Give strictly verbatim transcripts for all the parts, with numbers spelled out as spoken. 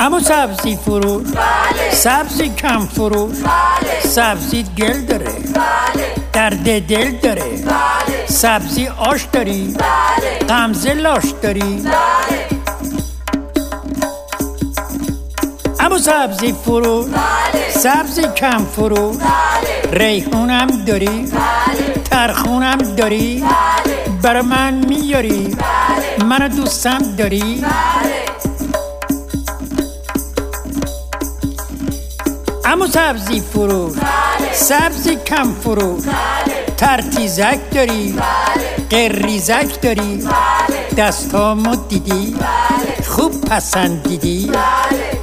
اما سبزی فروش، بله. سبزی کم فروش، بله. سبزی گل داره، بله. درد دل داره، بله. سبزی آش داری، بله. غمزه لاش داری، بله. اما سبزی فروش، بله. سبزی کم فروش، بله. ریحونم داری، بله. ترخونم داری، بله. برا من میاری، بله. منو دوستم داری، بله. اما سبزی فروش، بله. سبزی کم فروش، بله. ترتیزک داری، بله. قریزک داری، بله. دستامو دیدی، بله. خوب پسندیدی، بله.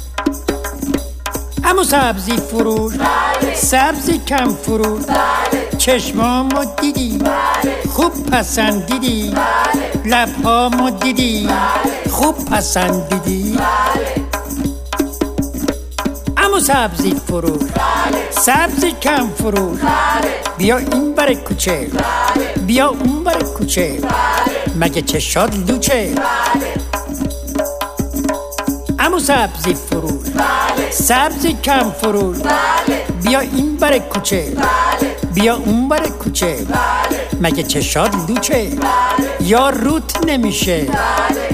اما سبزی فروش، بله. سبزی کم فروش، بله. چشمامو دیدی، بله. خوب پسندیدی، بله. لبهامو دیدی، بله. خوب پسندیدی، بله. اما سبزی فروش، بله. سبزی کم فروش، بله. بیا این بر کوچه، بله. بیا اون بر کوچه، بله. مگه چشات لوچه، بله. اما سبزی فروش، بله. سبزی کم فروش، بله. بیا این بر کوچه، بله. بیا اون بر کوچه، بله. مگه چشات لوچه، بله. یا روت نمیشه، بله.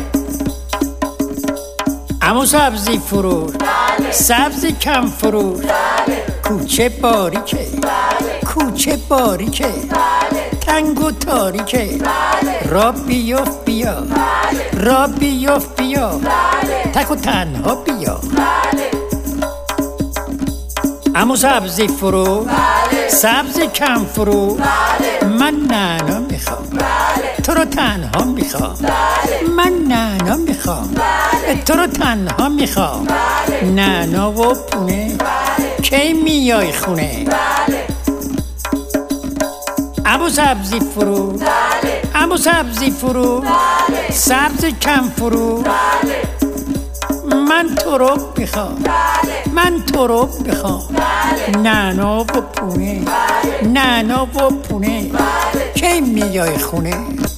اما سبزی فروش، بله. سبزی کم فروش، بله. کوچه باریکه، بله. کوچه باریکه، بله. تنگ و تاریکه، بله. را بیفت بیا، بله. را بیفت بیا، بله. تک و تنها بیا، بله. اما سبزی فروش، بله. سبزی کم فروش، بله. من نعنا میخوام، بله. تو رو تنها میخوام، بله. من نعنا میخوام، بله. تو رو تنها میخوام، بله. نعنا و پونه، بله. کی میای خونه، بله. اما سبزی فروش، بله. اما سبزی فروش، بله. سبزی کم فروش، بله. من تو رو میخوام، بله. من تو رو میخوام، بله. نعنا و پونه، بله. نعنا و پونه، بله. کی میای خونه.